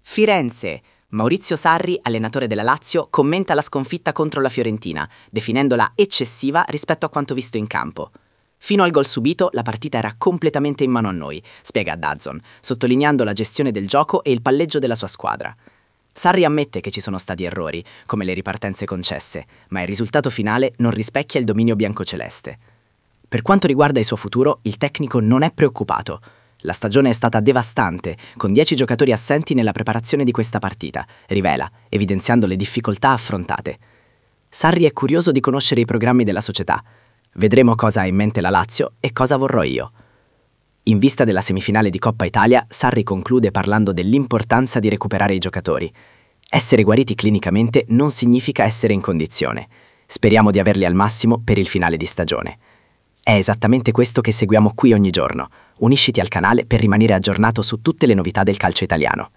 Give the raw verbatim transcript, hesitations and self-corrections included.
Firenze. Maurizio Sarri, allenatore della Lazio, commenta la sconfitta contro la Fiorentina, definendola eccessiva rispetto a quanto visto in campo. Fino al gol subito, la partita era completamente in mano a noi, spiega DAZN, sottolineando la gestione del gioco e il palleggio della sua squadra. Sarri ammette che ci sono stati errori, come le ripartenze concesse, ma il risultato finale non rispecchia il dominio biancoceleste. Per quanto riguarda il suo futuro, il tecnico non è preoccupato. La stagione è stata devastante, con dieci giocatori assenti nella preparazione di questa partita, rivela, evidenziando le difficoltà affrontate. Sarri è curioso di conoscere i programmi della società. Vedremo cosa ha in mente la Lazio e cosa vorrò io. In vista della semifinale di Coppa Italia, Sarri conclude parlando dell'importanza di recuperare i giocatori. Essere guariti clinicamente non significa essere in condizione. Speriamo di averli al massimo per il finale di stagione. È esattamente questo che seguiamo qui ogni giorno. Unisciti al canale per rimanere aggiornato su tutte le novità del calcio italiano.